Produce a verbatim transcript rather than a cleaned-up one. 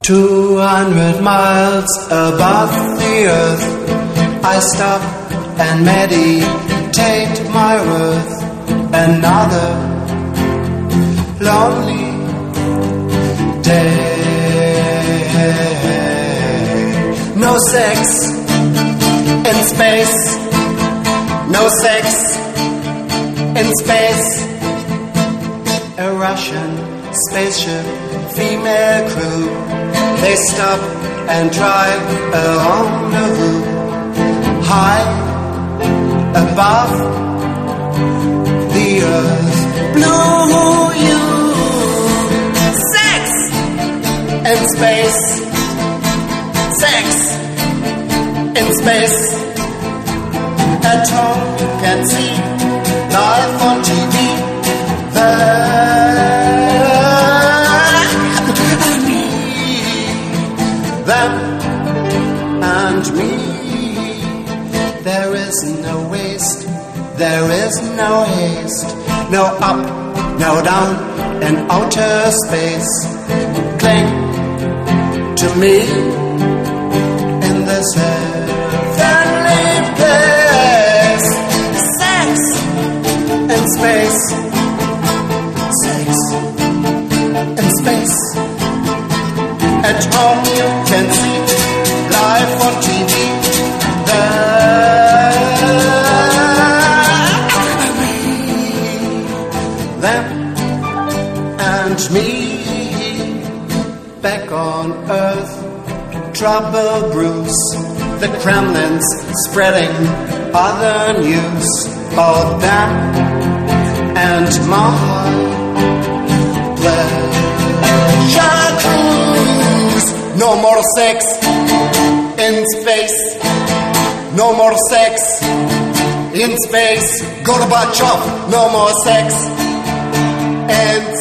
Two hundred miles above the earth, I stop and meditate my worth. Another lonely day. No sex in space. No sex in space. A Russian spaceship, female crew. They stop and drive a rendezvous. High above the earth, blue you. Sex in space. Sex in space. At home can see life on T V. Them and me. There is no waste, there is no haste. No up, no down in outer space. Cling to me in this heavenly place. Sex in space. Sex in space. At home you can see life on T V. Them and me. Back on Earth, trouble brews. The Kremlin's spreading other news about them and my pleasure cruise. No more sex in space. No more sex in space. Gorbachev, no more sex in